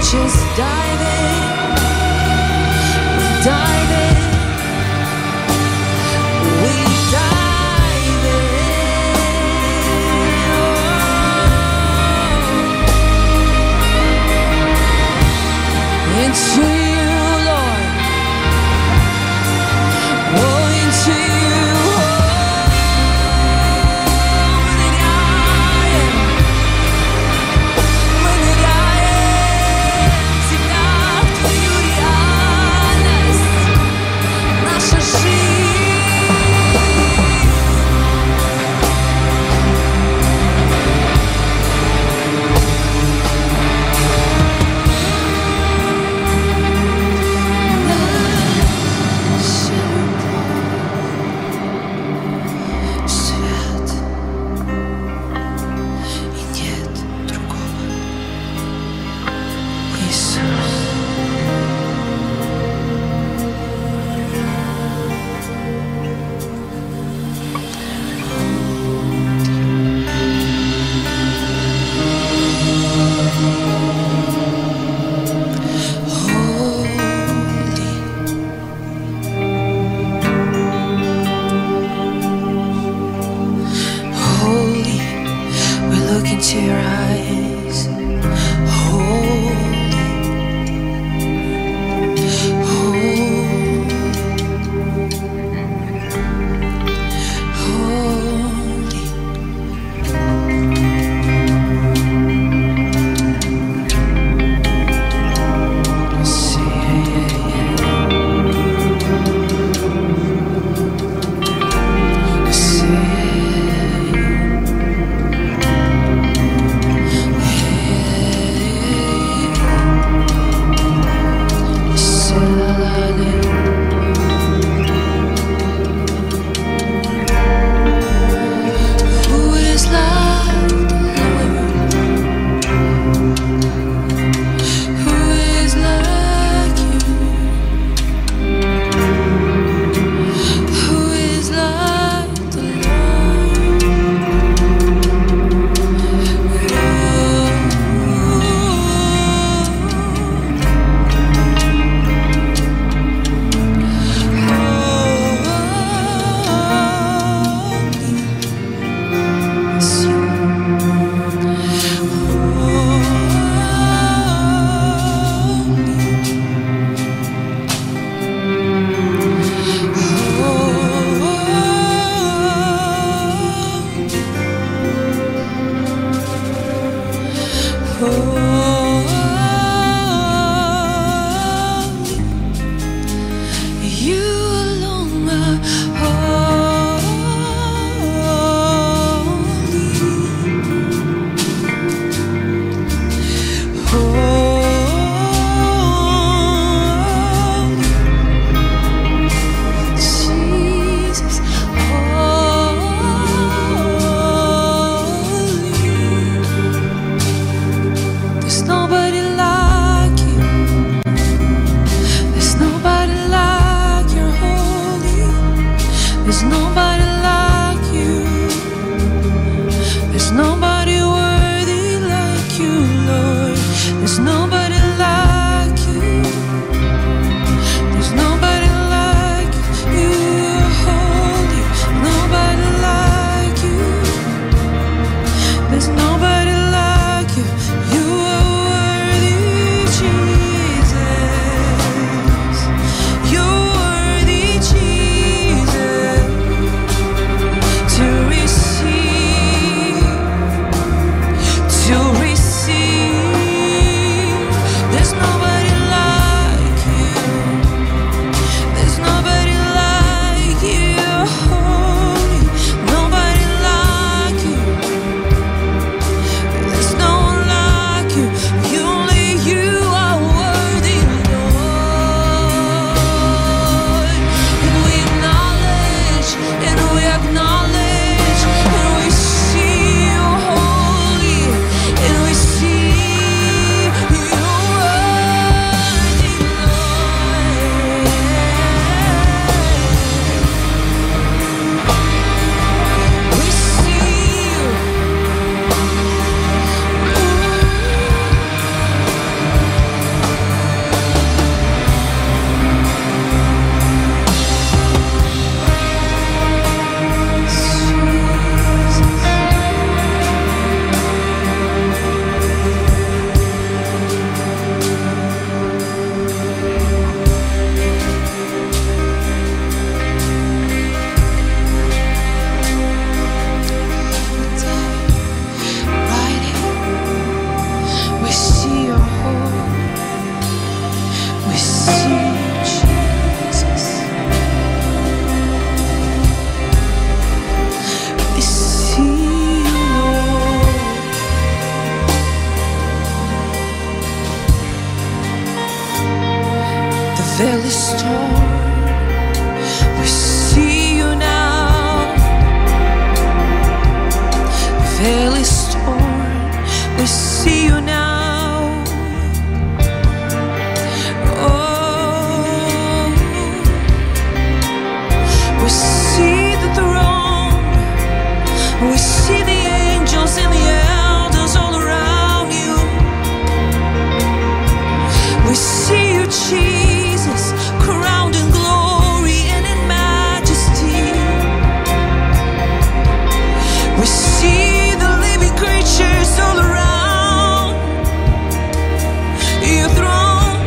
just dive in, dive in, we dive in, into you, Lord, oh, into you. Into your eyes, holy, holy, holy. the storm, we see you now. Valley storm, we see you now. Oh, we see the throne, we see the angels and the elders all around you. We see you, Jesus, crowned in glory and in majesty. We see the living creatures all around your throne.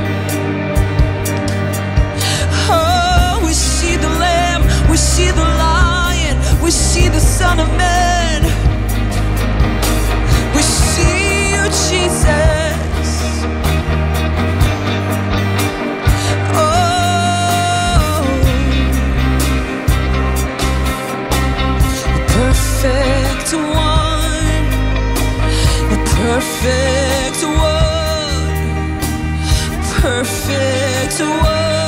Oh, we see the Lamb, we see the Lion, we see the Son of Man. We see you, Jesus. Oh, the perfect one, the perfect one, perfect one.